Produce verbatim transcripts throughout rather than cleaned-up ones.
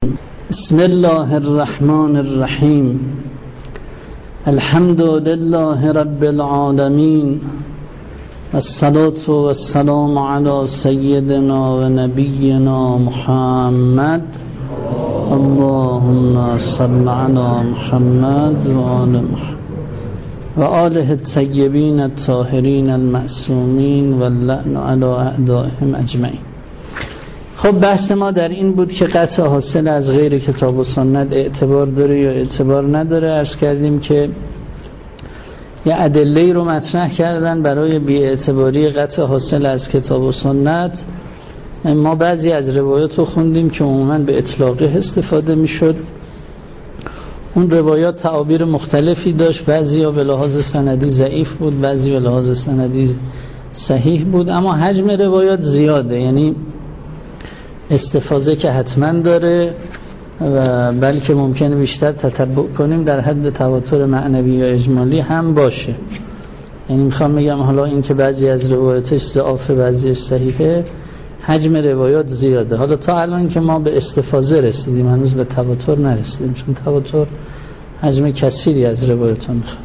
بسم الله الرحمن الرحیم. الحمد لله رب العالمین والصلاة والسلام علی سیدنا و نبینا محمد. اللهم صل علی محمد و آل محمد و آله الطیبین الطاهرین المعصومین واللعن علی اعدائهم اجمعین. خب بحث ما در این بود که قطع حاصل از غیر کتاب و سنت اعتبار داره یا اعتبار نداره. عرض کردیم که یه ادله‌ای رو مطرح کردن برای بی‌اعتباری قطع حاصل از کتاب و سنت. ما بعضی از روایات رو خوندیم که عموماً به اطلاقه استفاده میشد. اون روایات تعابیر مختلفی داشت، بعضی ها به لحاظ سندی ضعیف بود، بعضی به لحاظ سندی صحیح بود، اما حجم روایات زیاده، یعنی استفاضه که حتما داره و بلکه ممکنه بیشتر تتبع کنیم در حد تواتر معنوی یا اجمالی هم باشه. یعنی میخوام بگم حالا این که بعضی از روایاتش ضعیفه بعضیش صحیحه، حجم روایات زیاده. حالا تا الان که ما به استفاضه رسیدیم، هنوز به تواتر نرسیدیم، چون تواتر حجم کثیری از روایات میخواد.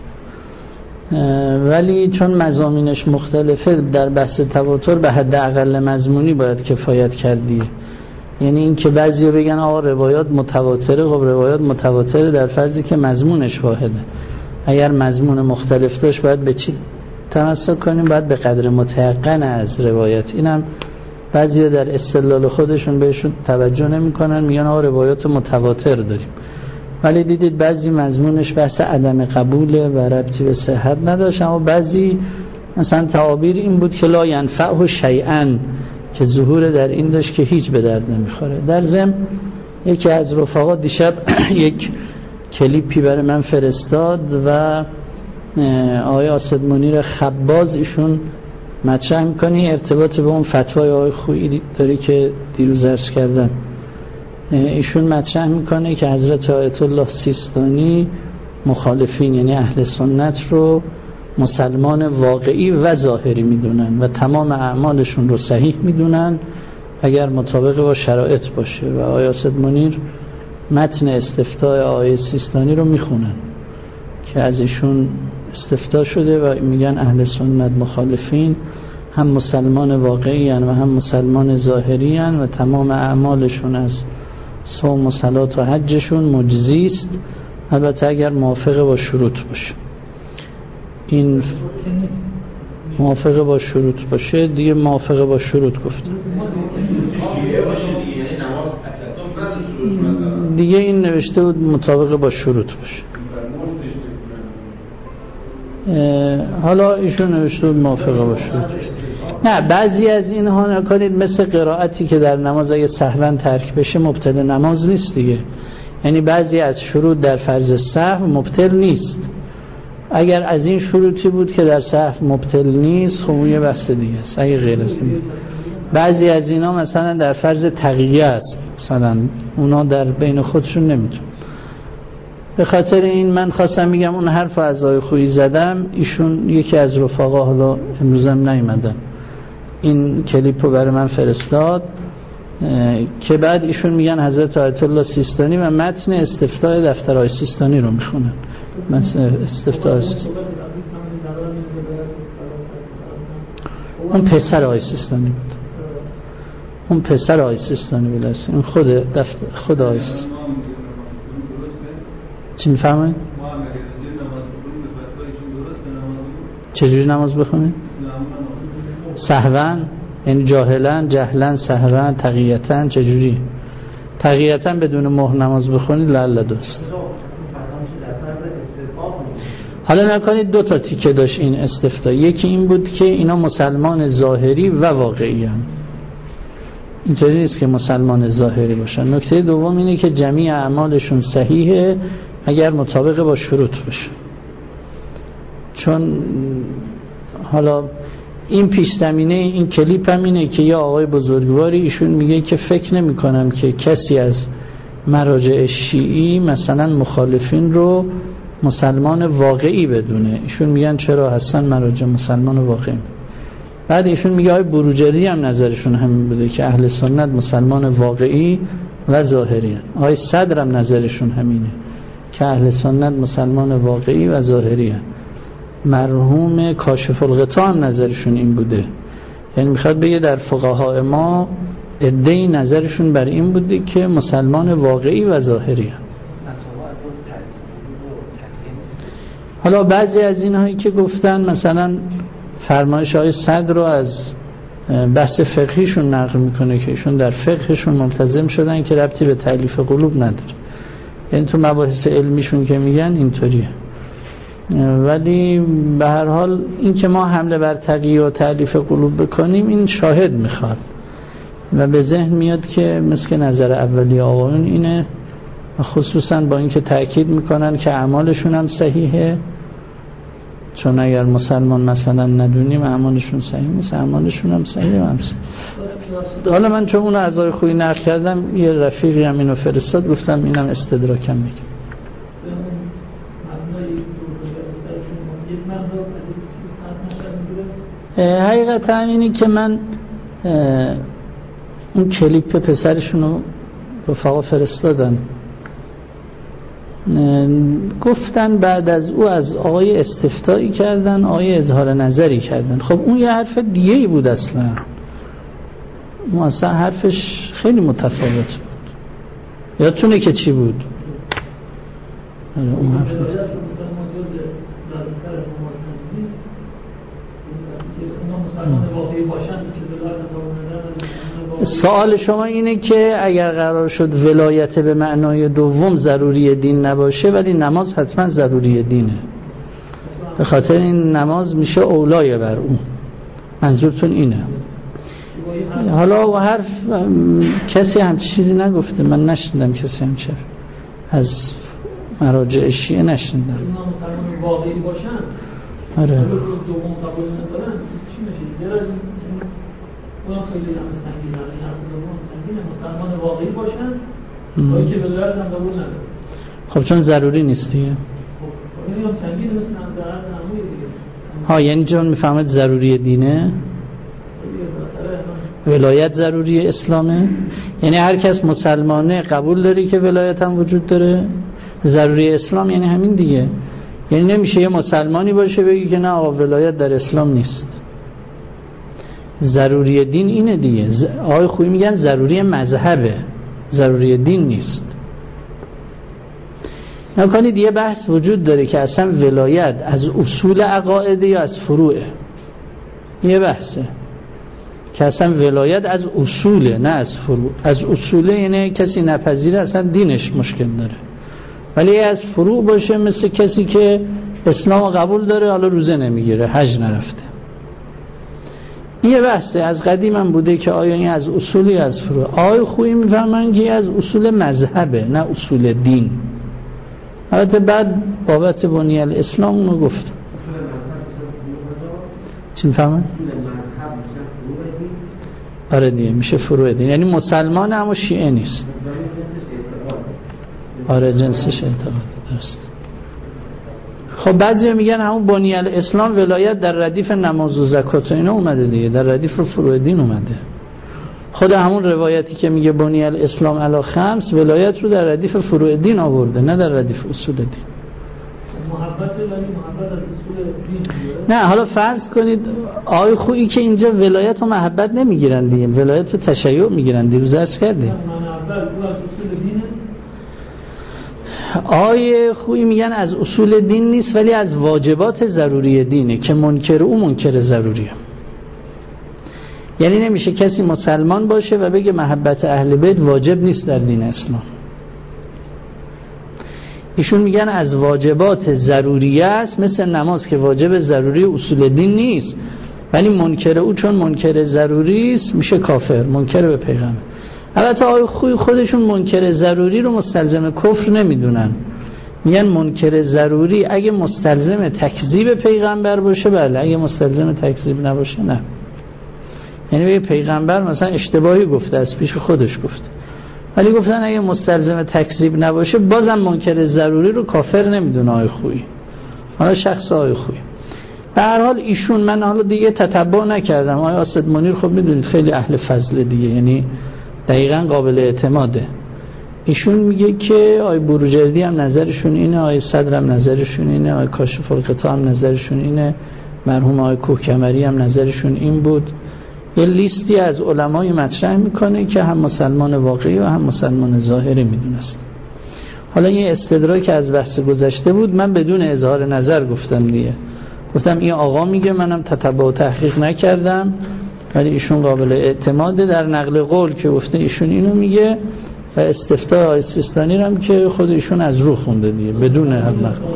ولی چون مضامینش مختلفه، در بحث تواتر به حد اقل مضمونی باید کفایت کردی. یعنی این که بعضی بگن آقا روایات متواتره، خب روایات متواتره در فرضی که مضمونش واحده. اگر مضمون مختلف داشت باید به چی تمسک کنیم؟ باید به قدر متيقن از روایت. اینم بعضی در استدلال خودشون بهشون توجه نمی کنن، میگن آقا روایات متواتر داریم، ولی دیدید بعضی مضمونش بحث عدم قبوله و ربطی به صحت نداشت. اما بعضی مثلا تعابیر این بود که لا ینفعه شیئا، که ظهور در این داشت که هیچ به درد نمیخوره. در ضمن یکی از رفقا دیشب یک کلیپی برای من فرستاد و آقای آسد منیر خباز ایشون مطرح میکنی ارتباط به اون فتوای آقای خویی داری که دیروز عرض کردم. ایشون مطرح میکنه که حضرت آیت الله سیستانی مخالفین، یعنی اهل سنت رو مسلمان واقعی و ظاهری میدونن و تمام اعمالشون رو صحیح میدونن اگر مطابق با شرایط باشه. و آقای آسد منیر متن استفتای آقای سیستانی رو میخونن که از ایشون استفتا شده و میگن اهل سنت مخالفین هم مسلمان واقعی هن و هم مسلمان ظاهری هن و تمام اعمالشون از صوم و صلات و حجشون مجزی است، البته اگر موافقه با شروط باشه. این موافقه با شروط باشه دیگه، موافقه با شروط گفتم دیگه، این نوشته بود مطابق با شروط باشه. حالا ایشون نوشته بود موافقه با شروط. نه، بعضی از اینها نکنید مثل قرائتی که در نماز اگه سهوا ترک بشه مبطل نماز نیست دیگه. یعنی بعضی از شروط در فرض سهو مبطل نیست. اگر از این شروطی بود که در سهو مبطل نیست، خب اون یه بحث دیگه است. اگه غیر از این، بعضی از اینا مثلا در فرض تقیه است، مثلا اونا در بین خودشون نمیتون. به خاطر این من خواستم میگم اون حرف از آقای خویی زدم. ایشون یکی از رفقا، حالا امروزم نیومدن، این کلیپ رو برای من فرستاد که بعد ایشون میگن حضرت آیت الله سیستانی و متن استفتای دفتر آقای سیستانی رو میخونن. مثلا استفتای سیستانی اون پسر آقای سیستانی بود، اون پسر آقای سیستانی بود، این خود دفتر خود آقای سیستانی. چی میفهمه؟ چجوری نماز بخونید؟ سهواً، یعنی جاهلاً، جهلاً، سهواً، تقییتاً. چجوری؟ تقییتاً بدون مهر نماز بخونید لعل دوست. حالا نکنید دو تا تیکه داشت این استفتا. یکی این بود که اینا مسلمان ظاهری و واقعی هم. اینطوری نیست که مسلمان ظاهری باشن. نکته دوم اینه که جمیع اعمالشون صحیحه اگر مطابق با شروط باشه. چون حالا این پیش زمینه این کلیپ هم اینه که یا آقای بزرگواری ایشون میگه که فکر نمی کنم که کسی از مراجع شیعی مثلا مخالفین رو مسلمان واقعی بدونه. ایشون میگن چرا حسن مراجع مسلمان واقعی. بعد ایشون میگه آقای بروجردی هم نظرشون همین بوده که اهل سنت مسلمان واقعی و ظاهری. آقای صدر هم نظرشون همینه که اهل سنت مسلمان واقعی و ظاهری هن. مرحوم کاشف الغطا هم نظرشون این بوده، یعنی میخواد بگه در فقهای ما عده‌ای نظرشون بر این بوده که مسلمان واقعی و ظاهری هن. حالا بعضی از اینهایی که گفتن مثلا فرمایش های صدر رو از بحث فقهیشون نقل میکنه که ایشون در فقهشون ملتزم شدن که ربطی به تألیف قلوب نداره، یعنی تو مباحث علمیشون که میگن اینطوریه. ولی به هر حال این که ما حمله بر تقیه و تألیف قلوب بکنیم این شاهد میخواد و به ذهن میاد که مثل نظر اولی آقایون اینه، خصوصا با اینکه تأکید میکنن که اعمالشون هم صحیحه، چون اگر مسلمان مثلا ندونیم اعمالشون صحیح نیست، اعمالشون هم صحیحه هم صحیح. حالا من چون اون اعضای خوبی نقل کردم یه رفیقی هم اینو فرستاد، گفتم اینم استدراکم میگم. حقیقتا اینی که من اون کلیپ پسرشون رو رفقا فرستادن، گفتن بعد از او از آقای استفتایی کردن، آقای اظهار نظری کردن. خب اون یه حرف دیگه ای بود، اصلا اون اصلا حرفش خیلی متفاوت بود. یادتونه که چی بود؟ اون حرف بود. سوال شما اینه که اگر قرار شد ولایت به معنای دوم ضروری دین نباشه ولی نماز حتما ضروری دینه، به خاطر این نماز میشه اولای بر اون، منظورتون اینه؟ حالا و حرف کسی هم چیزی نگفته، من نشنیدم کسی هم چه از مراجع شیعه نشنیدم. واقعی باشن آره دوم قبول ندارن چی میشه؟ اون خیلی هم سنگینه، یعنی دوم سنگینه، مسلمان واقعی باشن ولی که ولایت هم قبول نداره. خب چون ضروری نیست دیگه. خب این هم سنگینه، مثل در عموی دیگه. ها یعنی چون میفهمید ضروری دینه، ولایت ضروری اسلامه، یعنی هر کس مسلمانه قبول داری که ولایت هم وجود داره. ضروری اسلام یعنی همین دیگه، یعنی نمیشه یه مسلمانی باشه بگی که نه آقا ولایت در اسلام نیست. ضروری دین اینه دیگه. آقای خویی میگن ضروری مذهبه، ضروری دین نیست. نکنید دیگه بحث وجود داره که اصلا ولایت از اصول عقاید یا از فروعه. یه بحثه که اصلا ولایت از اصوله نه از فروع. از اصوله یعنی کسی نپذیره اصلا دینش مشکل داره، ولی از فروع باشه مثل کسی که اسلام قبول داره حالا روزه نمیگیره، حج نرفته. یه بحثه از قدیم هم بوده که آیا این از اصولی از فروع. آقای خویی میفهمن که از اصول مذهبه نه اصول دین. البته بعد بابت بنی الاسلام اونو گفت. چی میفهمن؟ آره دیگه میشه فروع دین، یعنی مسلمان اما شیعه نیست. آره جنسش اعتقاد درست. خب بعضی میگن همون بنی الاسلام ولایت در ردیف نماز و زکات و اینا اومده دیگه، در ردیف فروع دین اومده. خود همون روایتی که میگه بنی الاسلام علی خمس ولایت رو در ردیف فروع دین آورده نه در ردیف اصول دین. محبت ولی محبت از اصول دین. نه حالا فرض کنید آقای خویی که اینجا ولایت و محبت نمیگیرن دیگه، ولایت و تشیع میگیرن، دیروز عرض کردیم. آقای خویی میگن از اصول دین نیست ولی از واجبات ضروری دینه که منکر او منکر ضروریه. یعنی نمیشه کسی مسلمان باشه و بگه محبت اهل بیت واجب نیست در دین اسلام. ایشون میگن از واجبات ضروریه است، مثل نماز که واجب ضروری اصول دین نیست ولی منکر او چون منکر ضروری است میشه کافر، منکر به پیغمبر. البته آقای خویی خودشون منکر ضروری رو مستلزم کفر نمیدونن، میگن منکر ضروری اگه مستلزم تکذیب پیغمبر باشه بله، اگه مستلزم تکذیب نباشه نه. یعنی به پیغمبر مثلا اشتباهی گفته از پیش خودش گفته، ولی گفتن اگه مستلزم تکذیب نباشه بازم منکر ضروری رو کافر نمیدونه آقای خویی. حالا شخص آقای خویی به هر حال ایشون، من حالا دیگه تتبع نکردم، آقای اسد منیر خب میدونید خیلی اهل فضل دیگه، یعنی دقیقاً قابل اعتماده. ایشون میگه که آی بروجردی هم نظرشون اینه، آی صدر هم نظرشون اینه، آی کاشف الغطا هم نظرشون اینه، مرحوم آی کوهکمری هم نظرشون این بود. یه لیستی از علمای مطرح میکنه که هم مسلمان واقعی و هم مسلمان ظاهری میدونست. حالا این استدراک از بحث گذشته بود، من بدون اظهار نظر گفتم دیگه، گفتم این آقا میگه، منم تتبع و تحقیق نکردم ولی ایشون قابل اعتماده در نقل قول که گفته ایشون اینو میگه، و استفتاء آقای سیستانی هم که خود ایشون از رو خونده دیگه بدون هم.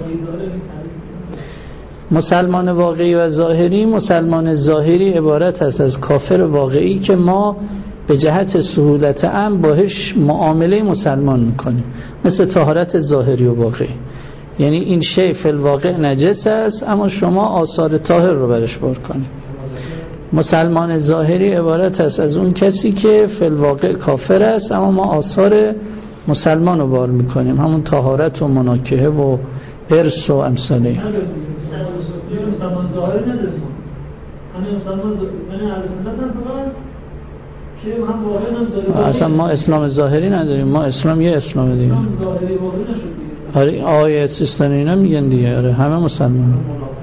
مسلمان واقعی و ظاهری، مسلمان ظاهری عبارت است از کافر واقعی که ما به جهت سهولت امر باهاش معامله مسلمان میکنیم، مثل طهارت ظاهری و واقعی. یعنی این شی فی الواقع نجس است اما شما آثار طاهر رو برش بار کنید. مسلمان ظاهری عبارت است از اون کسی که فی الواقع کافر است اما ما آثار مسلمان رو بار میکنیم، همون طهارت و مناکحه و ارث و امثاله. مسلمان ظاهری نداریم، همین مسلمان یعنی اهل سنت هم فقط که هم واقعی هم ظاهری. اصلا ما اسلام ظاهری نداریم، ما اسلام یه اسلام دیگه. اسلام ظاهری واقعی نشد دیگه. آره آیه سیستانی اینا میگن دیگه، آره همه مسلمان.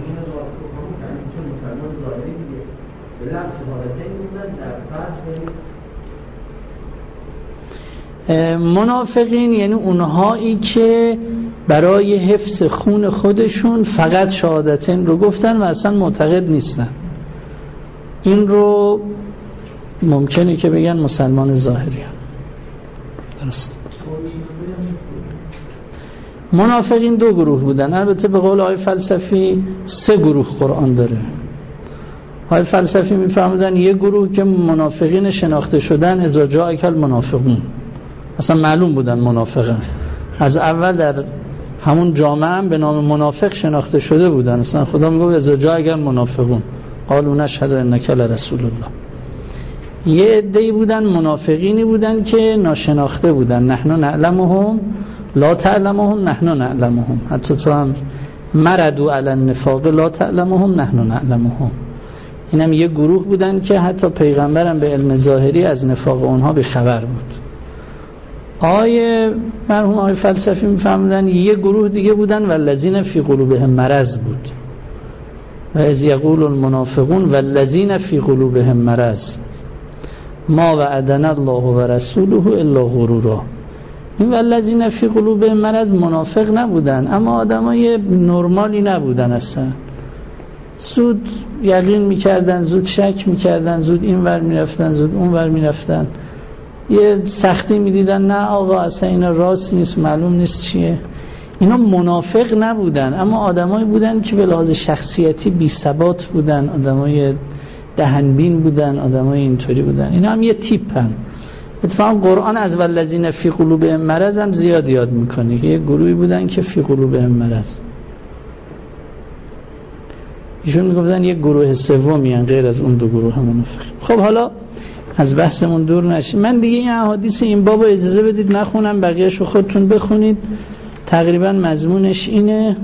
منافقین یعنی اونهایی که برای حفظ خون خودشون فقط شهادتین رو گفتن و اصلا معتقد نیستن. این رو ممکنه که بگن مسلمان ظاهری هم. درست. منافقین دو گروه بودن، البته به قول آقای فلسفی سه گروه قرآن داره. آقای فلسفی میفهمدن یه گروه که منافقین شناخته شدن اذا جاءک المنافقون، اصلا معلوم بودن منافقن، از اول در همون جامعه هم به نام منافق شناخته شده بودن. اصلا خدا میگه اذا جاءک المنافقون قالوا نشهد انک لرسول الله. یه عده‌ای بودن منافقینی بودن که ناشناخته بودن، نحن نعلمهم لا تعلمهم نحن نعلمهم، حتی تو هم مردوا علی النفاق لا تعلمهم نحن نعلمهم. اینم یه گروه بودن که حتی پیغمبرم به علم ظاهری از نفاق اونها به خبر بود. آیه مرحوم آقای فلسفی میفهمیدن یه گروه دیگه بودن والذین فی قلوبهم مرض بود، و اذ یقول المنافقون والذین فی قلوبهم مرض ما وعدنا الله و رسوله الا غرورا. این والذین فی قلوبهم مرض منافق نبودن اما آدمای نرمالی نبودن، اصلا زود یقین میکردن، زود شک میکردن، زود این ور میرفتن زود اون ور میرفتن، یه سختی میدیدن نه آقا اصلا اینا راست نیست، معلوم نیست چیه. اینا منافق نبودن اما آدمایی بودن که به لحاظ شخصیتی بی ثبات بودن، آدمای دهنبین بودن، آدمای اینطوری بودن. اینا هم یه تیپن. اتفاقا قرآن از والذین فی قلوبهم مرض هم زیاد یاد میکنه که یه گروهی بودن که فی قلوبهم مرض. ایشون میگفتن یه گروه سومی ان غیر از اون دو گروه منافق. خب حالا از بحثمون دور نشیم. من دیگه این احادیث این بابو اجازه بدید نخونم، بقیه‌شو خودتون بخونید. تقریبا مضمونش اینه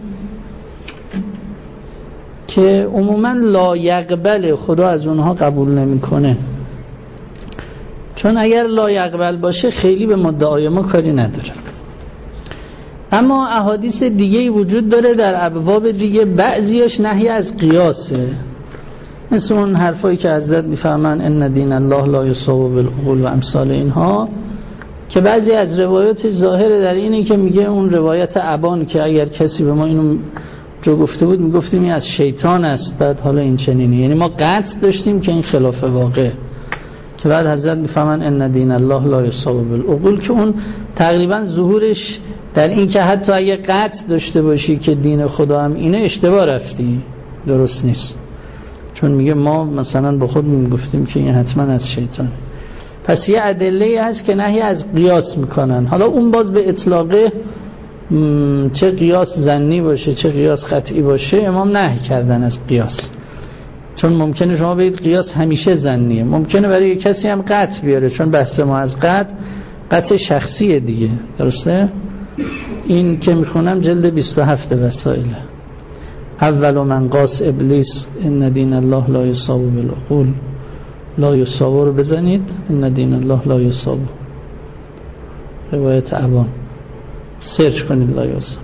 که عموما لا یقبل، خدا از اونها قبول نمیکنه، چون اگر لا یقبل باشه خیلی به مدعای ما کاری نداره. اما احادیث دیگه‌ای وجود داره در ابواب دیگه، بعضیاش نهی از قیاسه، مثل اون حرفایی که حضرت میفهمن ان دین الله لا یصاب بالعقول و امثال اینها، که بعضی از روایات ظاهر در اینه که میگه اون روایت ابان که اگر کسی به ما اینو جو گفته بود میگفتیم این از شیطان است، بعد حالا این چنینه. یعنی ما قطع داشتیم که این خلاف واقع، که بعد حضرت میفهمن ان دین الله لا یصاب بالعقول، که اون تقریبا ظهورش در این که حتی اگه قطع داشته باشی که دین خدا هم اینه اشتباه رفتی، درست نیست. چون میگه ما مثلا با خود میگفتیم که این حتما از شیطان. پس یه ادله هست که نهی از قیاس میکنن. حالا اون باز به اطلاقه چه قیاس ظنی باشه چه قیاس قطعی باشه امام نهی کردن از قیاس، چون ممکنه شما بگید قیاس همیشه ظنیه، ممکنه برای کسی هم قطع بیاره، چون بحث ما از قطع قطع شخصیه دیگه، درسته؟ این که میخونم جلد بیست و هفت وسائل. اول من قاس ابلیس ان دین الله لا یصاب بالعقول، لا یصاب رو بزنید ان دین الله لا یصاب، روایت ابان سرچ کنید لایوسا.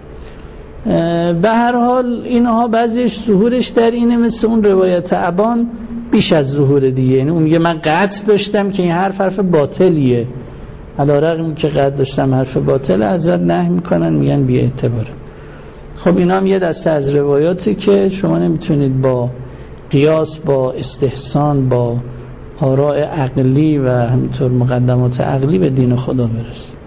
به هر حال اینها بعضیش ظهورش در اینه مثل اون روایت ابان بیش از ظهور دیگه، یعنی اون میگه من قطع داشتم که این حرف حرف باطلیه، علی‌رغم که قطع داشتم حرف باطل، حضرت نهی میکنن میگن بی اعتباره. خب اینا هم یه دسته از روایاتی که شما نمیتونید با قیاس، با استحسان، با آراء عقلی و همینطور مقدمات عقلی به دین خدا برسید.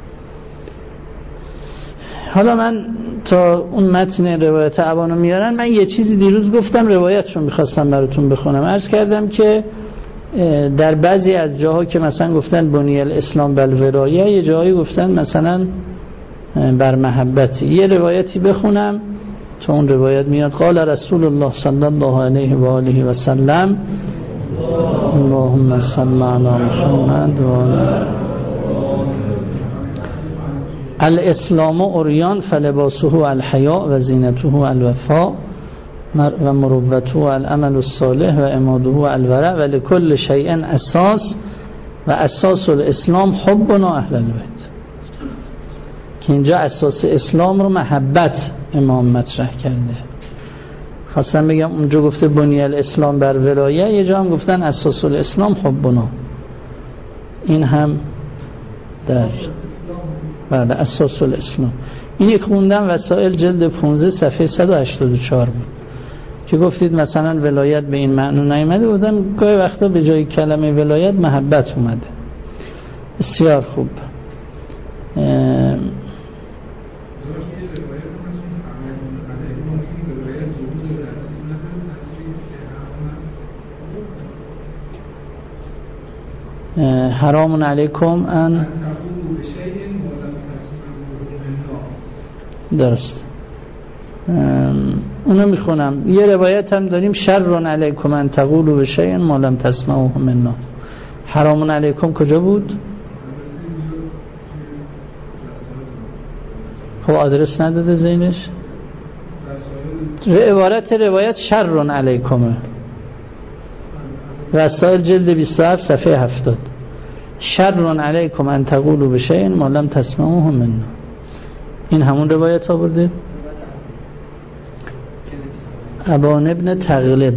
حالا من تا اون متن روایت ابانو میارن، من یه چیزی دیروز گفتم روایتشون میخواستم براتون بخونم. عرض کردم که در بعضی از جاها که مثلا گفتن بنی الاسلام بالولایه، یه جایی گفتن مثلا بر محبت. یه روایتی بخونم تا اون روایت میاد. قال رسول الله صلی الله علیه و آله و سلم اللهم صل علی محمد و آله. الاسلام عریان فلباسه الحیاء و زینته الوفاء و مروته العمل الصالح و عماده الورع و لکل شیء اساس و اساس الاسلام حبنا اهل البیت. که اینجا اساس اسلام رو محبت امام مطرح کرده. خواستم بگم اونجا گفته بنی الاسلام بر ولایه، یه جا هم گفتن اساس الاسلام حبنا. این هم در بعد اساس الاسلام. این یک خوندم وسائل جلد پانزده صفحه صد و هشتاد و چهار بود که گفتید مثلا ولایت به این معنی نیامده بودم، گاهی وقتا به جای کلمه ولایت محبت اومده. بسیار خوب. حرام علیکم ان درست اونو میخونم. یه روایت هم داریم شر علیکم ان تقولوا بشیء ما لم تسمعوه منا. حرام علیکم کجا بود؟ خب آدرس نداده زینش. عبارت روایت شر علیکمه، رسائل جلد بیست و هفت صفحه هفتاد. شر علیکم ان تقولوا بشیء ما لم تسمعوه منا. این همون روایت آورده ابان ابن تغلب.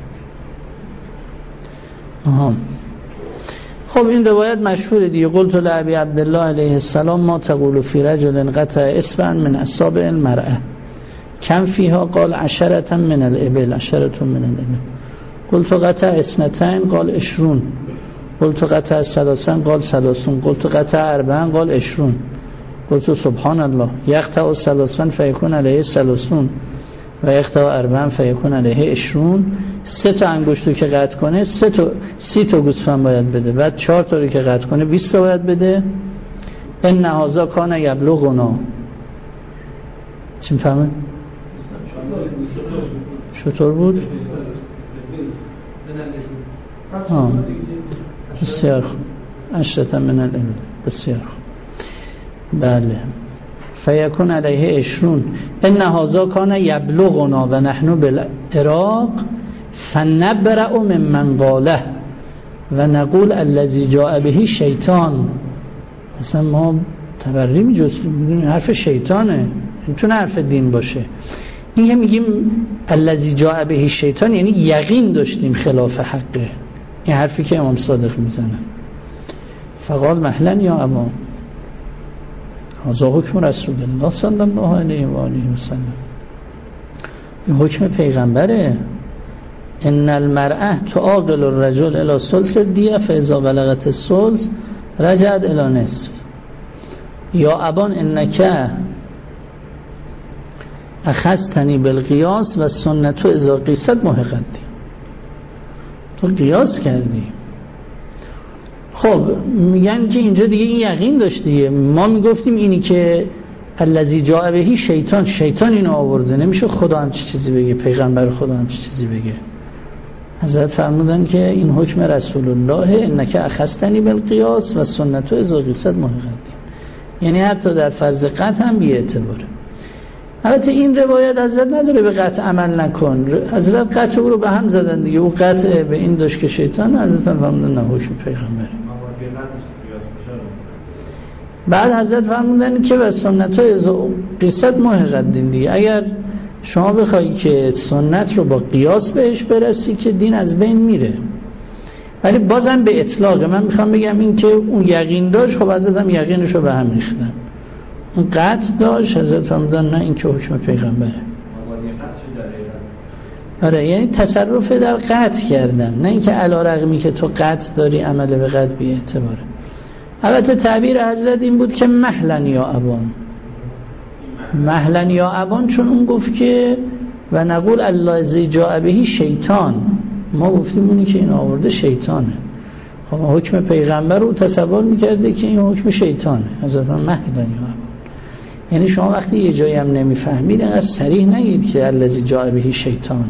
آها. خب این روایت مشهوره دیگه. قلت لابی عبدالله علیه السلام ما تقول فی رجل قطع اصبعا من اصابع المرأة کم فیها؟ قال عشرة من الابل. عشرة من الابل. قلت قطع اثنتين قال عشرون. قلت قطع ثلاثا قال ثلاثون. قلت قطع اربعا قال عشرون. قلت سبحان الله یقطع ثلاثا فیکون علیه ثلاثون و یقطع اربعا فیکون علیه عشرون. سه تا انگشتو که قطع کنه سه تا سی تا گوسفند باید بده، بعد چهار تا رو که قطع کنه بیست تا باید بده. ان هذا کان یبلغنا. چی میفهمه؟ چطور بود؟ آه. بسیار خوب. عشرة من الابل. بسیار خوب. بله. فیکون علیه عشرون. ان هذا کان یبلغنا و نحن بالعراق فنبرأ ممن قاله و نقول الذی جاء به شیطان. اصلا ما تبری میجستیم، حرف شیطانه، میتونه حرف دین باشه. این هم میگیم الذی جاء به شیطان، یعنی یقین داشتیم خلاف حقه. این حرفی که امام صادق میزنه. فقال مهلا یا ابا هذا حکم رسول الله صلی الله علیه و آله و سلم. این حکم پیغمبره. ان المرأة تعاقل الرجل الى ثلث الدیه فاذا بلغت الثلث رجعت الى نصف. یا ابان انک اخذتنی بالقیاس و سنت اذا قیست محقتی. تو قیاس کردی. خب میگن که اینجا دیگه این یقین داشت دیگه. ما میگفتیم اینی که الذی جاء به شیطان، شیطان اینو آورده، نمیشه خدا هم چه چیزی بگه، پیغمبر خدا هم چه چیزی بگه. حضرت فرمودن که این حکم رسول الله انک اخذتنی بالقیاس و سنت اذا قیست محقتی، یعنی حتی در فرض قطع هم بی اعتباره. البته این روایت حضرت نداره به قطع عمل نکن. حضرت قطع او رو به هم زدن دیگه. او قطع به این داشت که شیطان، حضرت فرمودن نه حکم پیغمبره. بعد حضرت فرمودن که و سنت ها قصت محقق دین دیگه. اگر شما بخوایی که سنت رو با قیاس بهش برسی که دین از بین میره. ولی بازم به اطلاق من میخوام بگم این که اون یقین داشت، خب حضرت هم یقینش رو به هم ریختن. اون قطع داشت، حضرت فرمودن نه این که حکم پیغمبره. آره یعنی تصرف در قطع کردن، نه اینکه علی رغمی که تو قطع داری عمل به قطع بی اعتباره. البته تعبیر حضرت این بود که مهلن یا ابان، مهلن یا ابان، چون اون گفت که و نقول الذی جاء به شیطان، ما گفتیم اونی که این آورده شیطانه. خب حکم پیغمبر رو تصور میکرده که این حکم شیطانه. حضرت مهلن یا ابان یعنی شما وقتی یه جایی هم نمیفهمید انقدر صریح نگید که الذی جاء به شیطان.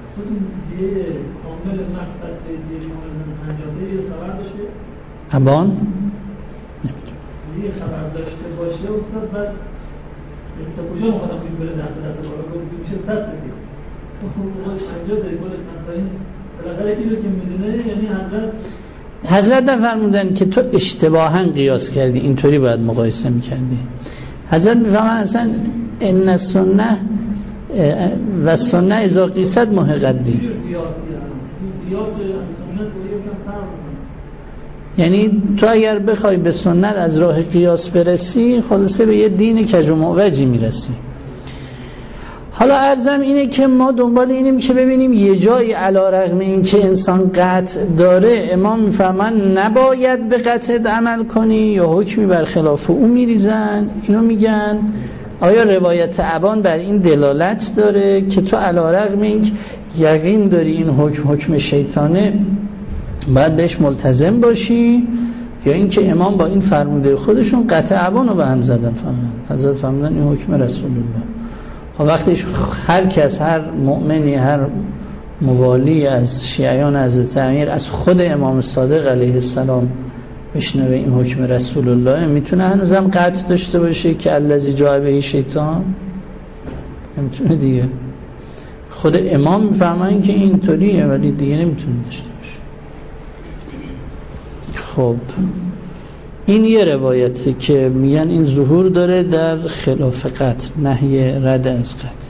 ابان یه خبر داشته باشه استاد بعد تا کجا مقدم این بره در طرف بالا گفت میشه صد دیگه اون سنجا داری بالا تنتایی بالاخره اینو که میدونه یعنی حضرت حضرت فرمودن که تو اشتباها قیاس کردی، اینطوری باید مقایسه میکردی. حضرت میفهمن اصلا ان السنه و سنه اذا قیست محقق دی، یعنی تو اگر بخوای به سنت از راه قیاس برسی خلاصه به یه دین کج و معوجی میرسی. حالا عرضم اینه که ما دنبال اینیم که ببینیم یه جایی علی رغم این که انسان قطع داره امام میفهمن نباید به قطعت عمل کنی یا حکمی برخلاف اون میریزن. اینو میگن آیا روایت ابان بر این دلالت داره که تو علی رغم این یقین داری این حکم حکم شیطانه باید بهش ملتزم باشی، یا اینکه امام با این فرموده خودشون قطع ابان رو به هم زدن. فهمن حضرت فرمودن این حکم رسول الله. و وقتی هر کس، هر مؤمنی، هر موالی از شیعیان حضرت امیر از خود امام صادق علیه السلام بشنوه این حکم رسول الله، میتونه هنوزم قطع داشته باشه که الذی جاء به شیطان؟ نمیتونه دیگه. خود امام میفهمن که اینطوریه ولی دیگه نمیتونه داشته باشه. خب این یه روایتی که میگن این ظهور داره در خلاف قطع، نهی رد از قطع.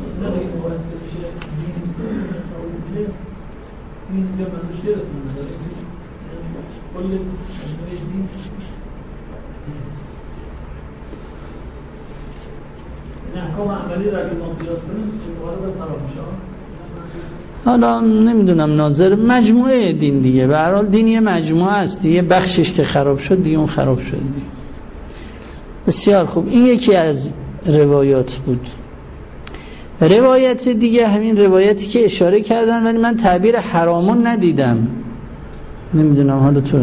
حالا نمیدونم ناظر مجموعه دین دیگه، به هر حال دین یه مجموعه است دیگه، بخشش که خراب شد دیگه اون خراب شد دیگه. بسیار خوب، این یکی از روایات بود. روایت دیگه همین روایتی که اشاره کردن ولی من تعبیر حرامون ندیدم، نمیدونم حالا تو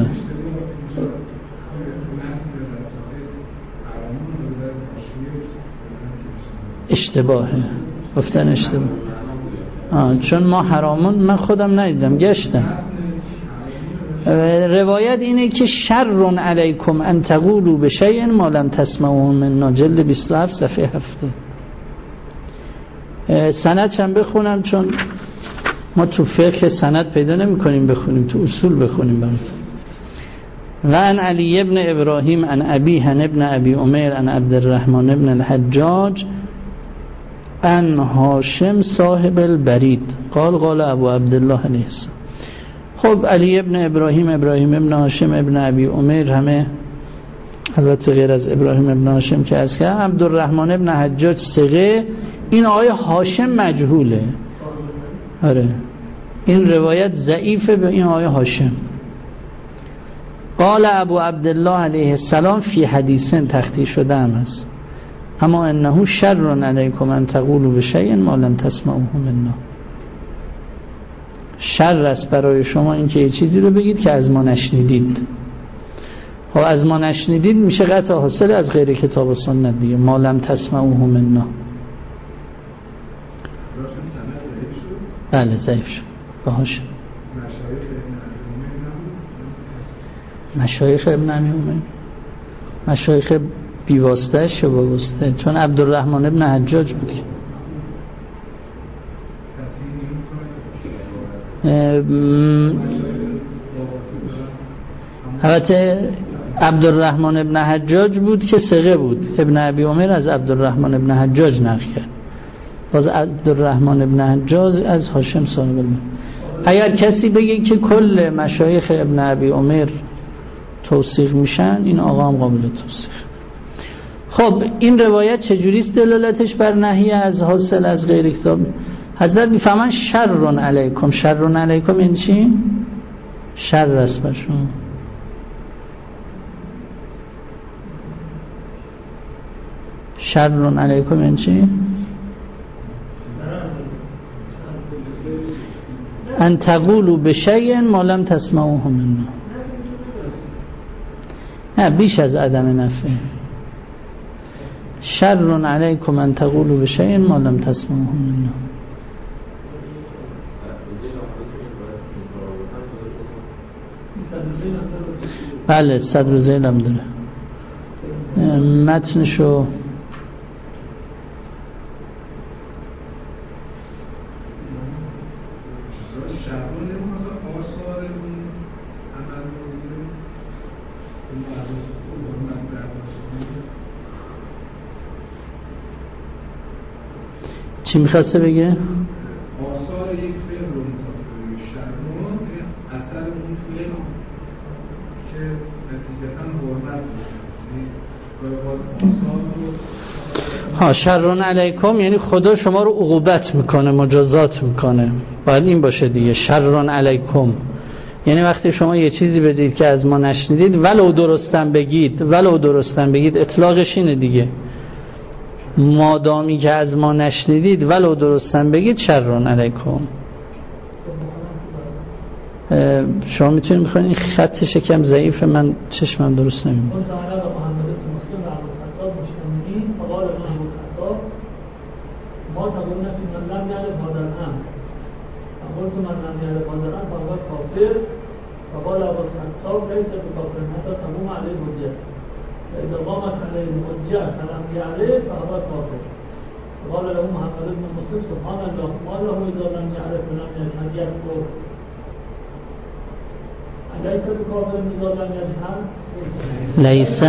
اشتباهه گفتن اشتباه. آه چون ما حرامون من خودم ندیدم، گشتم. روایت اینه که شر علیکم ان تقولوا بشیء ما لم تسمعوه منا، جلد بیست و هفت صفحه هفته. سند چند بخونم چون ما تو فقه سند پیدا نمی کنیم بخونیم، تو اصول بخونیم براتون. و ان علی ابن ابراهیم ان ابیه ابن ابی عمیر ان عبد الرحمن ابن الحجاج ان هاشم صاحب البرید قال قال ابو عبدالله علیه السلام. خب علی ابن ابراهیم، ابراهیم ابن هاشم ابن ابی عمیر، همه البته غیر از ابراهیم ابن هاشم که از که عبدالرحمن ابن حجاج ثقه. این آقای هاشم مجهوله. آره این روایت ضعیفه به این آقای هاشم. قال ابو عبدالله علیه السلام فی حدیثن تختی شده هم است اما انه شر علیکم ان تقولوا بشیء ما لم تسمعوه منا. شر است برای شما اینکه یه چیزی رو بگید که از ما نشنیدید. خب از ما نشنیدید میشه قطع حاصل از غیر کتاب و سنت دیگه. ما لم تسمعوه منا. بله ضعیف شد. باهاش مشایخ ابن ابی عمیر، مشایخ بیواسطه شو بواسطه، چون عبدالرحمن ابن حجاج بود. البته عبدالرحمن ابن حجاج بود که ثقه بود. ابن ابی عمر از عبدالرحمن ابن حجاج نقل کرد. باز عبدالرحمن ابن حجاج از هاشم صاحب المعانی. اگر کسی بگه که کل مشایخ ابن ابی عمر توثیق میشن، این آقا هم قابل توثیق. خب این روایت چجوریست دلالتش بر نهی از حاصل از غیر کتاب؟ حضرت میفهمن شرون علیکم. شرون علیکم این چی؟ شر است بر شما. شرون علیکم این چی؟ ان تقولوا بشیء ما لم تسمعوه منا. نه بیش از عدم نفع. شر علیکم ان تقولوا بشیء ما لم تسمعوه منا. بله صدر ذیل هم داره. متنشو چی میخواسته بگه؟ آثار یک فعل رو میخواسته بگه. شرمون اثر اون فعل که نتیجتا حرمت میشه. ها شرون علیکم یعنی خدا شما رو عقوبت میکنه، مجازات میکنه. باید این باشه دیگه. شرون علیکم یعنی وقتی شما یه چیزی بدید که از ما نشنیدید، ولو درستن بگید، ولو درستن بگید، اطلاقش اینه دیگه. مادامی که از ما نشنیدید ولو درستن بگید شرون علیکم. شما میتونید بخونید. این خطش کم ضعیفه، من چشمم درست نمیاد. ما تقولون فی من لم یعرف هذا الامر فقلت من لم یعرف هذا الامر فهو کافر فقال ابو الخطاب ليس بكافر حتى تقوم عليه الحجه فاذا قامت عليه الحجه فلم يعرف فهو کافر فقال له محمد بن مسلم سبحان الله ما له اذا لم يعرف ولم يجهل يكفر ليس بكافر اذا لم يجهل ليس.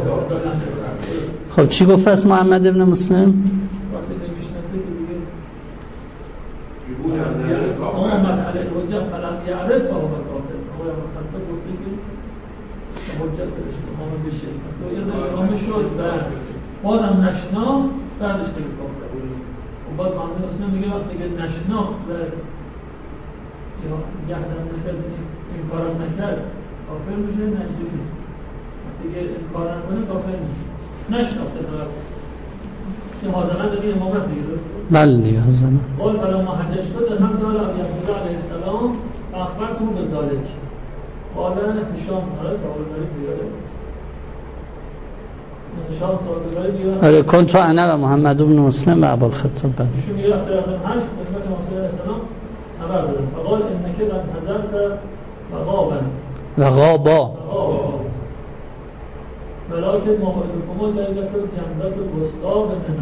خب چی گفت از محمد ابن مسلم؟ اما مسئله حجت فلم یعرف فهو کافر. آقای خطاب گفته که حجت بهش امامه بشه یعنی امامه شد و بازم نشناخت بعدش دیگه کافر. و بعد محمد اسلام میگه وقتی که نشناخت و جهدم نکرد این کارم نکرد کافر میشه. نه اینجوری نیست. وقتی که این کار نکنه کافر میشه. نشناخته طرف که حاضرن دیگه امامت دیگه درسته؟ بله دیگه حاضرن. قال فلما حجج شد هم قال ابي عبد الله عليه السلام فاخبرته بذلك قال هشام خلاص اول بری بیاره هشام صاحب بیاره آره كنت انا و محمد بن مسلم و ابوالخطاب. بله شو میگه اختر هشت خدمت رسول الله السلام خبر دادم فقال انك قد حضرت وغابا وغابا ولكن موعدكم ليلة الجمرة الوسطى بمنى.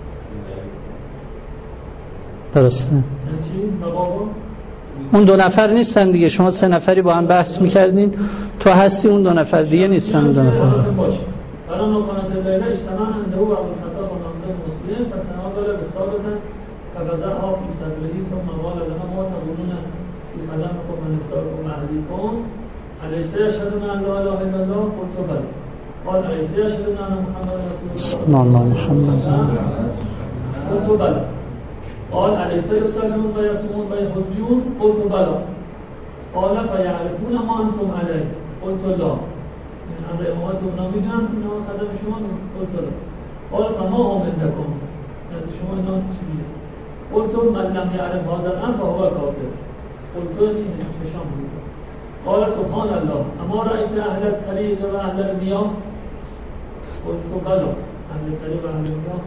درسته. چی؟ وغابا اون دو نفر نیستن دیگه. شما سه نفری با هم بحث میکردین، تو هستی، اون دو نفر دیگه نیستن. اون دو نفر فلما كانت الليلة اجتمعنا عنده أبو الخطاب ومحمد مسلم فتناول بسالة فبدأها في صدره ثم قال لنا ما تقولون في خدمكم ونسائكم وأهليكم أليس يشهدون أن لا إله إلا الله؟ قلت بلى. قال أليس يشهدون أن محمد رسول الله؟ محمد قلت بلى. قال أليس يصلون ويصومون ويحجون؟ قلت بلى. قال فيعرفون ما أنتم عليه؟ قلت لا. يعني أمر إمامات ابن میدونم که اینا خدم شما؟ قلت لا. قال فما هم عندكم؟ يعني شما اینا چیه؟ قلت من لم يعرف هذا الأمر فهو كافر. قلت هشام بود. قال سبحان الله اما رأيت أهل الطريق وأهل المياه؟ قلت بلى. أهل الطريق وأهل المياه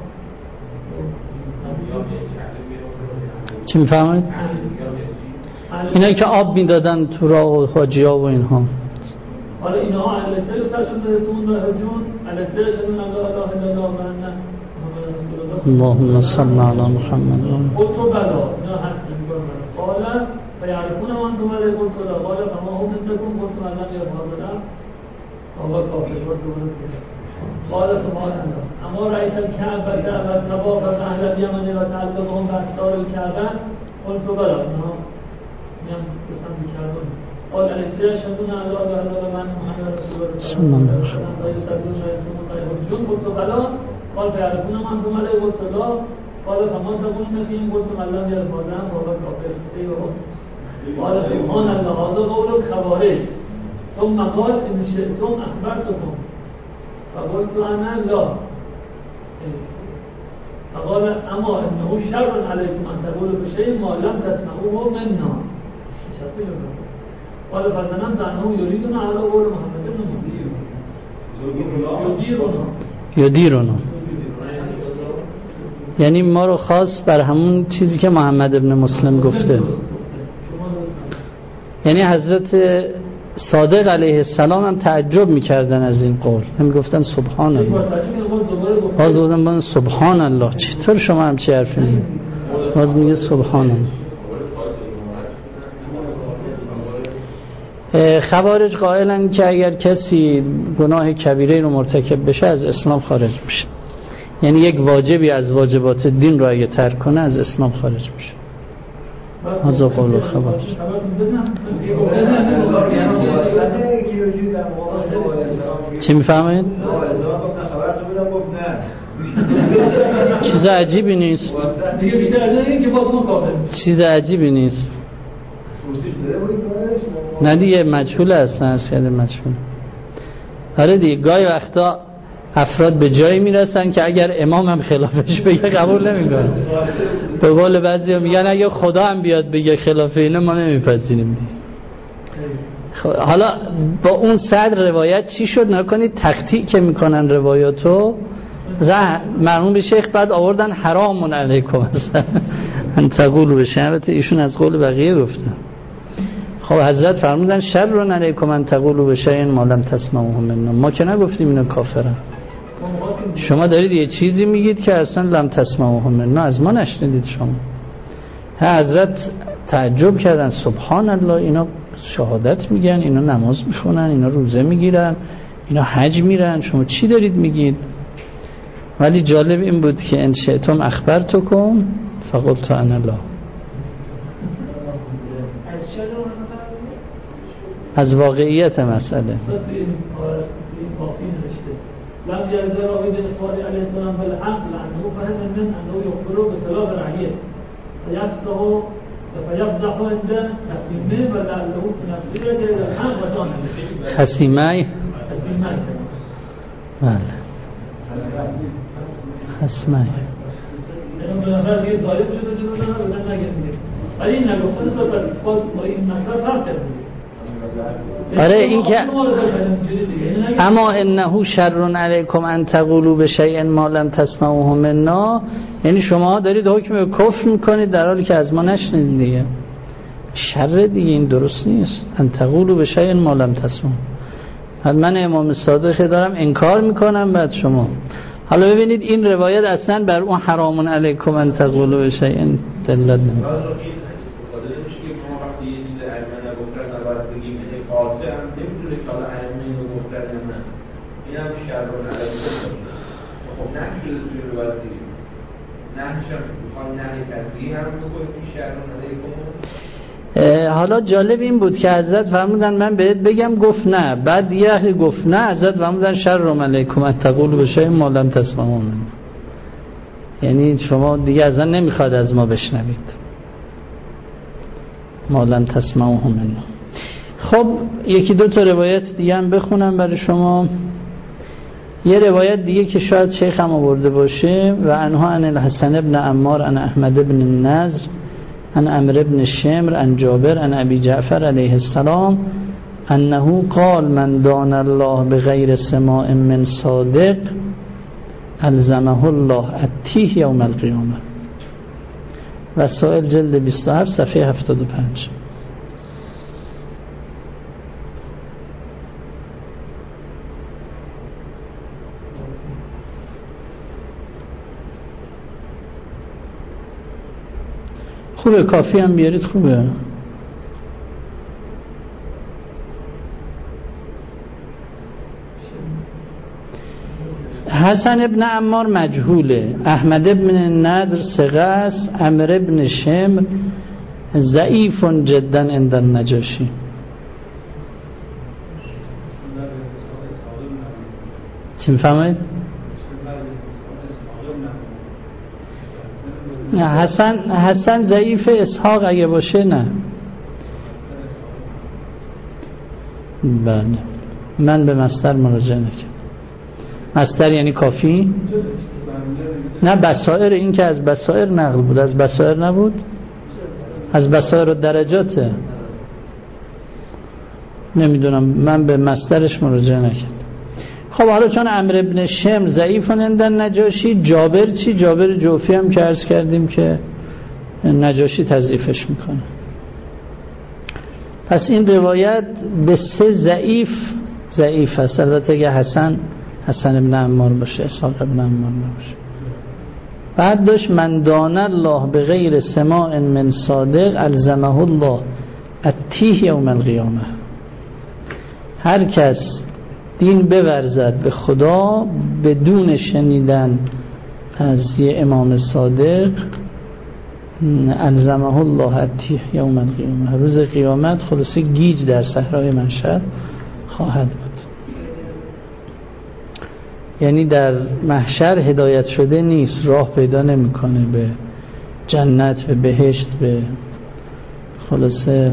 چی میفهمید؟ اینایی که آب میدادن تو راه و حاجی ها و اینها. حالا اینها علیه السلام به رسول الله رجون علیه السلام لا اله الا الله و ان محمد رسول الله. اللهم صل علی محمد. قلت بلا اینا هست میگم. قال فيعرفون ما انتم عليه؟ قلت لا. قال فما هم عندكم؟ قلت من لم يفعل. آقا کافر بود دوباره قال سبحان الله اما رأيت الكعبة كعبة طواف أهل اليمن وتعلقهم بأستار الكعبة قلت بلى إنها میام بسم الكعبة قال الاشتراء شهدون على الله تعالى من محمد رسول الله صلى الله عليه وسلم لا يصدقون ولا يصومون ولا يحجون قلت بلى قال فيعرفون من ثم لا قلت لا قال فما تقولون فيهم قلت من لم يعرف هذا فهو كافر قال سبحان الله هذا قول الخوارج ثم قال إن شئتم أخبرتكم فقلت أنا لا فقال أما إنه شر عليكم أن تقولوا بشيء ما لم تسمعوه منا قال فظننت أنه يريدنا على قول محمد بن مسلم يديرنا یدیرونو یعنی ما رو خاص بر همون چیزی که محمد ابن مسلم گفته. یعنی حضرت صادق علیه السلام هم تعجب میکردن از این قول، هم گفتن سبحان الله، باز بودن بودن سبحان الله، چطور شما هم چه حرفی میزنید؟ باز میگه سبحان الله. خوارج قائلن که اگر کسی گناه کبیره رو مرتکب بشه از اسلام خارج میشه، یعنی یک واجبی از واجبات دین رو اگه ترک کنه از اسلام خارج میشه. از قول خوارج چی میفهمید؟ چیز عجیبی نیست، چیز عجیبی نیست. نه دیگه مجهول هستن، اصلا مجهول. آره دیگه گاهی وقتا افراد به جایی میرسن که اگر امام هم خلافش بگه قبول نمیکنن. به قول بعضی میگن اگه خدا هم بیاد بگه خلاف اینه ما نمیپذیریم. حالا با اون صد روایت چی شد؟ نکنید تخطیع که میکنن روایاتو مرحوم به شیخ بعد آوردن حرامون علیکم ان تقولوا بشه. البته ایشون از قول بقیه گفتن. خب حضرت فرمودن شر علیکم ان تقولوا بشیء ما لم تسمعوه منا. ما که نگفتیم اینا کافرن، شما دارید یه چیزی میگید که اصلا لم تسمعوه منا، از ما نشنیدید شما. حضرت تعجب کردن سبحان الله، اینا شهادت میگن، اینا نماز میخونن، اینا روزه میگیرن، اینا حج میرن، شما چی دارید میگید؟ ولی جالب این بود که ان شئتم اخبرتکم فقلت انا لا. از واقعیت مسئله لم يرد راوي الإخوان عليه السلام بالحق لأنه فهم من أنه يخبره بسبب الرعية فيفضح فيفضح عند خصيمه ولعله نفسه إلى الحق وتانه خصيمه خصيمه بله خصمه لأنه بنفر دیگه ظالم شده جلونا بدن نگرده ولی این نگفتن سر پس باز با این مسئله فرق کرده. آره این که اما انه شر علیکم ان تقولوا بشیء ما لم تسمعوه منا، یعنی شما دارید حکم کفر میکنید در حالی که از ما نشنیدید دیگه. شر دیگه این درست نیست. ان تقولوا بشیء ما لم تسمعوه. من امام صادق دارم انکار میکنم بعد شما. حالا ببینید این روایت اصلا بر اون حرام علیکم ان تقولوا بشیء دلالت نمیکنه. قاطع هم نمیدونه که حالا علمه اینو گفتن یا نه، این هم شرون علمه خب نمیدونه توی رو باید دیگه نمیشه میخوام نهی تنظیح هم بکنیم که شرون علیکم. حالا جالب این بود که حضرت فرمودن من بهت بگم، گفت نه، بعد یه اخی گفت نه، حضرت فرمودن شرون علیکم ان تقولوا بشیء ما لم تسمعوه منا. یعنی شما دیگه اصلا نمیخواد از ما بشنوید ما لم تسمعوه منا. خب یکی دو تا روایت دیگه هم بخونم برای شما. یه روایت دیگه که شاید شیخ هم آورده باشه، و انها عن الحسن ابن عمار عن احمد ابن النضر عن عمرو ابن شمر عن جابر عن ابی جعفر علیه السلام انه قال من دان الله بغیر سماع من صادق الزمه الله التیه یوم القیامه. وسائل جلد بیست و هفت صفحه هفتاد و پنج. خوبه، کافی هم بیارید خوبه. حسن ابن عمار مجهوله، احمد ابن نضر ثقه است، عمرو ابن شمر ضعیف جدا عند النجاشی. چی میفهمید؟ نه حسن حسن ضعیف، اسحاق اگه باشه نه. بله من به مصدر مراجعه نکردم. مصدر یعنی کافی؟ نه بصائر، این که از بصائر نقل بود، از بصائر نبود، از بصائر و درجاته. نمیدونم من به مصدرش مراجعه نکردم. خب حالا چون عمرو ابن شمر ضعیف عندن نجاشی، جابر چی؟ جابر جوفی هم که عرض کردیم که نجاشی تضعیفش میکنه. پس این روایت به سه ضعیف ضعیف است. البته اگه حسن حسن ابن عمار باشه، اسحاق ابن عمار باشه. بعد داشت من دان الله به غیر سماع من صادق الزمه الله التیه یوم القیامه. هر کس دین بورزد به خدا بدون شنیدن از یه امام صادق، الزمه الله التیه یوم القیامه، روز قیامت خلاصه گیج در صحرای محشر خواهد بود. یعنی در محشر هدایت شده نیست، راه پیدا نمیکنه به جنت، به بهشت، به خلاصه.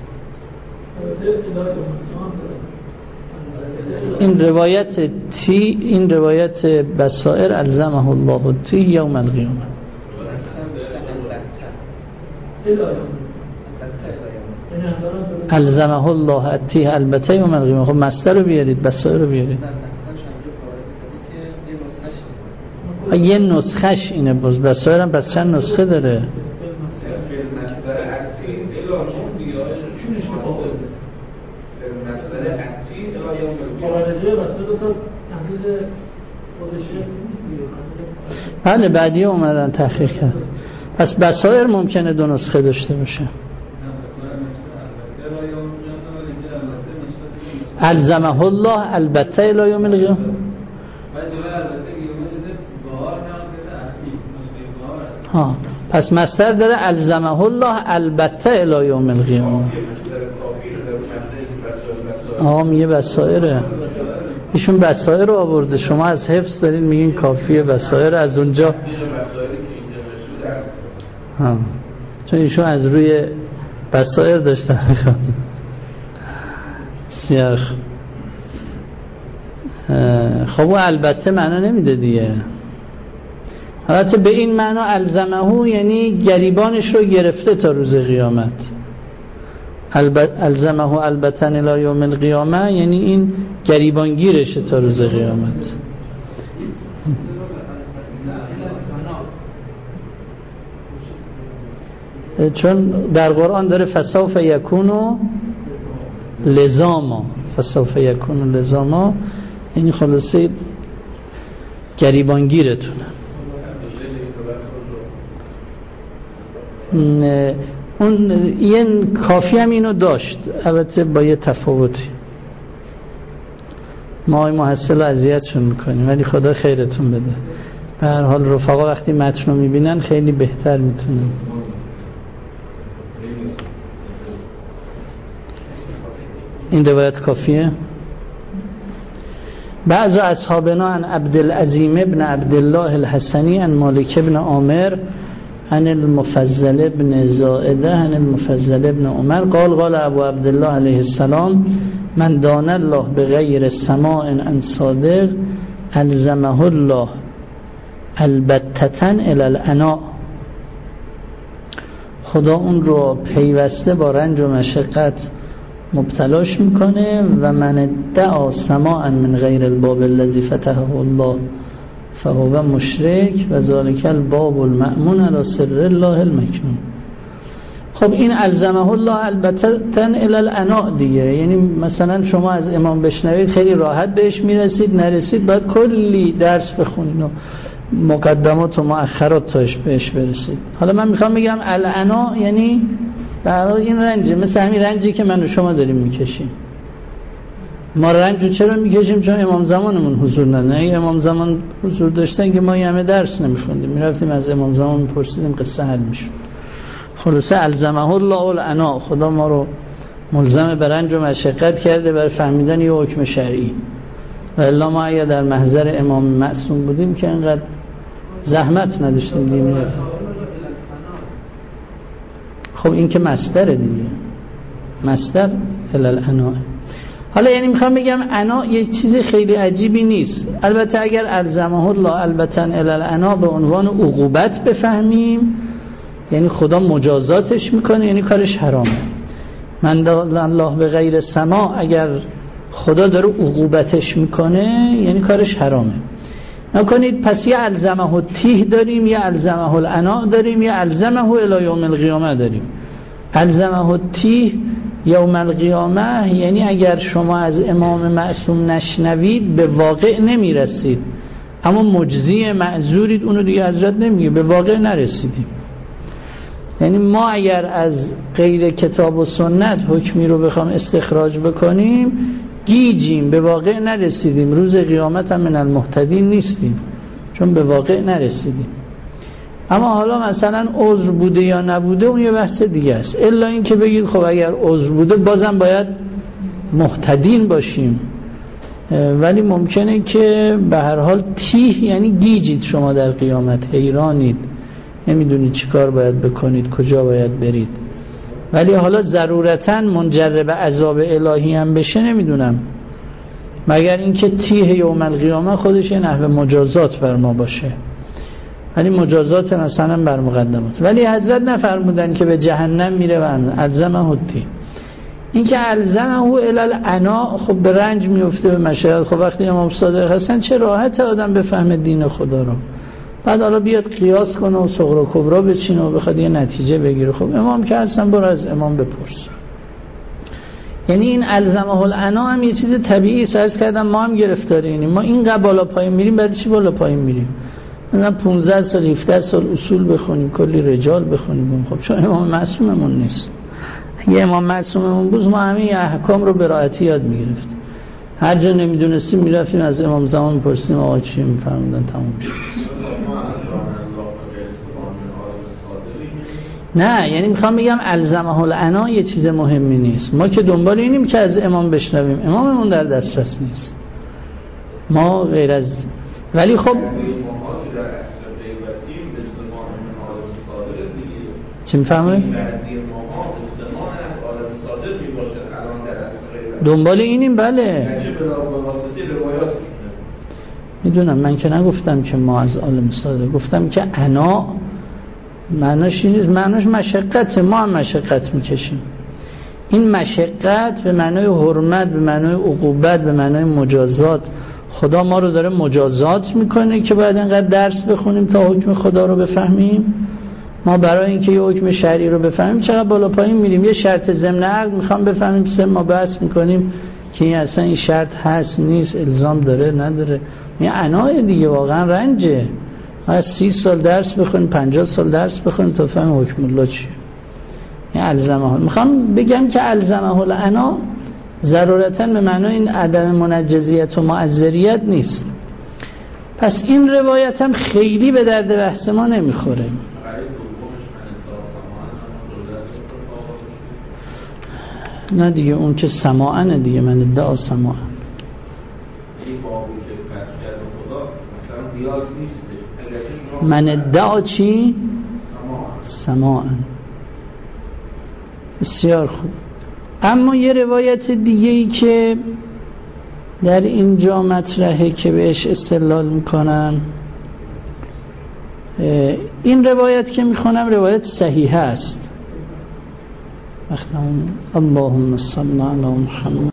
این روایت تی این روایت بصائر الزمه الله التی یوم القیامه. الزمه الله التی البته یوم القیامه. خب مصدر رو بیارید، بصائر رو بیارید. یه نسخش اینه، باز بصائر هم پس چند نسخه داره؟ بله بعدی اومدن تحقیق کرد. پس بصائر ممکنه دو نسخه داشته باشه. الزمه الله البته الی یوم القیامه. ها پس مصدر داره الزمه الله البته الی یوم القیامه. آها میگه بصائره، ایشون بصائر رو آورده، شما از حفظ دارین میگین کافیه بصائر از اونجا. ها چون ایشون از روی بصائر داشتن سیاخ. خب و البته معنا نمیده دیگه. البته به این معنا الزمهو یعنی گریبانش رو گرفته تا روز قیامت. الزمه البتن الی یوم القیامه یعنی این گریبانگیرشه تا روز قیامت. چون در قرآن داره فسوف یکونو لزاما، فسوف یکونو لزاما یعنی خلاصه گریبانگیرتونه. اون این کافی هم اینو داشت، البته با یه تفاوتی. ما های محصل رو اذیتشون میکنیم ولی خدا خیرتون بده. به هر حال رفقا وقتی متن رو میبینن خیلی بهتر میتونن. این روایت کافیه. بعض اصحابنا عن عبدالعظیم ابن عبدالله الحسنی عن مالک ابن عامر عن المفضل ابن زائده عن المفضل ابن عمر قال قال ابو عبدالله علیه السلام من دان الله بغیر سماع عن صادق الزمه الله البتتن الی الاناء. خدا اون رو پیوسته با رنج و مشقت مبتلاش میکنه و من ادعا سماعا من غیر الباب الذی فتحه الله فهو مشرک و ذالک الباب المأمون علی سر الله المکنون. خب این الزمه الله البتتن الی الاناء دیگه، یعنی مثلا شما از امام بشنوید خیلی راحت بهش میرسید، نرسید باید کلی درس بخونید و مقدمات و مؤخرات تاش بهش برسید. حالا من میخوام بگم الاناء یعنی برای این رنجه، مثل همین رنجی که من و شما داریم میکشیم. ما رنجو چرا میکشیم؟ چون امام زمانمون حضور نداشت. امام زمان حضور داشتن که ما همه درس نمیخوندیم، میرفتیم از امام زمان میپرسیدیم، قصه حل میشد. خلاصه الزمه الله العنا، خدا ما رو ملزم به رنج و مشقت کرده برای فهمیدن یه حکم شرعی. و الا ما اگر در محضر امام معصوم بودیم که اینقدر زحمت نداشتیم دیم. خب این که مصدره دیگه، مصدر الالعنا. حالا یعنی میخوام بگم عنا یه چیز خیلی عجیبی نیست. البته اگر الزمه الله البته الالعنا به عنوان عقوبت بفهمیم، یعنی خدا مجازاتش میکنه، یعنی کارش حرامه. من دل الله به غیر سما، اگر خدا داره عقوبتش میکنه یعنی کارش حرامه. نکنید پس یه الزمه التیه داریم، یه الزمه العنا داریم، یه الزمه الی یوم القیامه داریم. الزمه التیه یوم القیامه یعنی اگر شما از امام معصوم نشنوید به واقع نمیرسید، اما مجزی معذورید، اونو دیگه حضرت نمیگه، به واقع نرسیدیم. یعنی ما اگر از غیر کتاب و سنت حکمی رو بخوام استخراج بکنیم گیجیم، به واقع نرسیدیم، روز قیامت هم من المهتدین نیستیم، چون به واقع نرسیدیم. اما حالا مثلا عذر بوده یا نبوده اون یه بحث دیگه است. الا این که بگید خب اگر عذر بوده بازم باید مهتدین باشیم، ولی ممکنه که به هر حال تیه یعنی گیجید شما در قیامت، حیرانید، نمیدونید چی کار باید بکنید، کجا باید برید. ولی حالا ضرورتاً منجر به عذاب الهی هم بشه نمیدونم، مگر اینکه تیه یوم القیامه خودش یه نحو مجازات بر ما باشه، ولی مجازات مثلا بر مقدمات. ولی حضرت نفرمودن که به جهنم میره و الزمه التیه. این که الزمه الی العنا خب به رنج میفته، به مشاهد. خب وقتی امام صادق هستن چه راحت آدم بفهمه دین خدا رو، بعد حالا بیاد قیاس کنه و صغرا و کبرا بچینه و بخواد یه نتیجه بگیره. خب امام که هستن برو از امام بپرس. یعنی این الزمه العنا هم یه چیز طبیعی است. کردم ما هم گرفتاریم، ما اینقدر بالا پایین میریم، بعد چی بالا پایین میریم؟ مثلا پانزده سال هفده سال اصول بخونیم، کلی رجال بخونیم، خب چون امام معصوممون نیست. اگه امام معصوممون بود ما همه احکام رو به راحتی یاد میگرفتیم، هر جا نمیدونستیم میرفتیم از امام زمان میپرسیم آقا چی میفرمودن، تموم شد. نه یعنی میخوام بگم الزمه العنا یه چیز مهمی نیست. ما که دنبال اینیم که از امام بشنویم، اماممون در دسترس نیست، ما غیر از. ولی خب چی میفهمه؟ دنبال اینیم. بله میدونم، من که نگفتم که ما از عالم صادق، گفتم که عنا معناش این نیست، معناش مشقته، ما هم مشقت میکشیم. این مشقت به معنای حرمت، به معنای عقوبت، به معنای مجازات. خدا ما رو داره مجازات میکنه که باید اینقدر درس بخونیم تا حکم خدا رو بفهمیم. ما برای اینکه یه حکم شرعی رو بفهمیم چقدر بالا پایین میریم. یه شرط ضمن عقد میخوام بفهمیم، سه ما بحث میکنیم که این اصلا این شرط هست نیست، الزام داره نداره. این عنای دیگه واقعا رنجه. ما سی سال درس بخونیم، پنجاه سال درس بخونیم تا فهم حکم الله چیه. این الزمه ها. میخوام بگم که الزمه العنا ضرورتاً به معنای این عدم منجزیت و معذریت نیست. پس این روایت هم خیلی به درد بحث ما نمیخوره. نه دیگه اون که سماعنه دیگه، من ادعا سماعن. من ادعا چی؟ سماعن. بسیار خوب. اما یه روایت دیگه ای که در اینجا مطرحه که بهش استدلال میکنن، این روایت که میخونم روایت صحیحه است. اللهم صل علی محمد.